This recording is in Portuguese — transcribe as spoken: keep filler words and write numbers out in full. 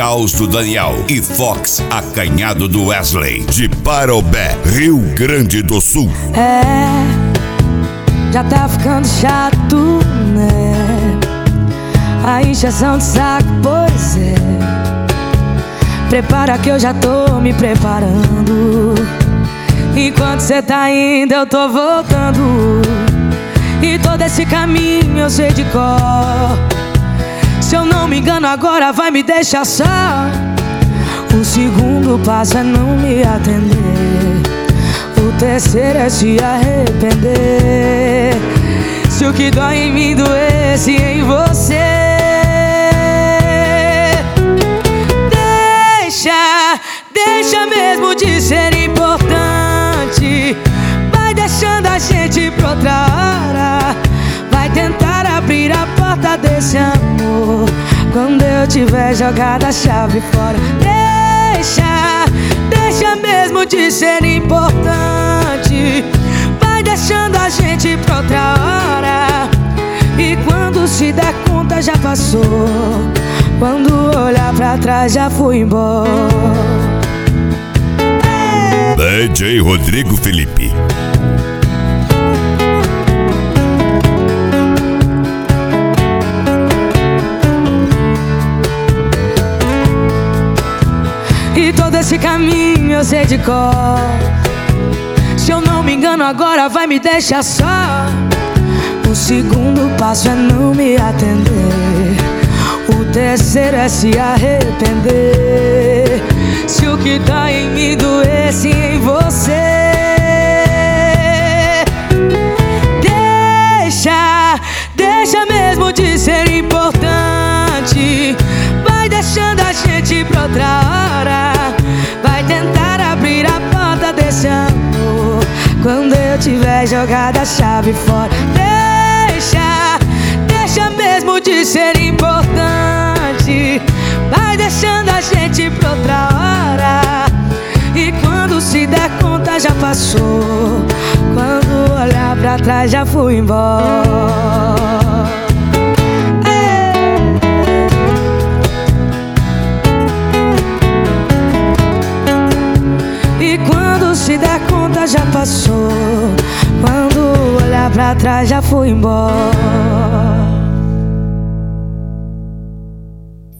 Caos do Daniel e Fox Acanhado do Wesley, de Parobé, Rio Grande do Sul. É, já tá ficando chato, né? A encheção de saco, pois é. Prepara que eu já tô me preparando. Enquanto cê tá indo eu tô voltando. E todo esse caminho eu sei de cor. Se eu não me engano agora vai me deixar só. O segundo passo é não me atender. O terceiro é se arrepender. Se o que dói em mim doesse em você, Deixa, deixa mesmo de ser importante. Vai deixando a gente pra outra hora. Vai tentar abrir a porta desse amor quando eu tiver jogado a chave fora. Deixa, deixa mesmo de ser importante. Vai deixando a gente pra outra hora. E quando se der conta já passou. Quando olhar pra trás já fui embora. D J Rodrigo Felipe. E todo esse caminho eu sei de cor. Se eu não me engano agora vai me deixar só. O segundo passo é não me atender. O terceiro é se arrepender. Se o que dá em mim doesse em você, Deixa, deixa mesmo de ser importante. Vai deixando a gente pra outra hora. Vai tentar abrir a porta desse amor quando eu tiver jogado a chave fora. Deixa, deixa mesmo de ser importante. Vai deixando a gente pra outra hora. E quando se der conta já passou. Quando olhar pra trás já fui embora. E quando se der conta já passou. Quando olhar pra trás já fui embora.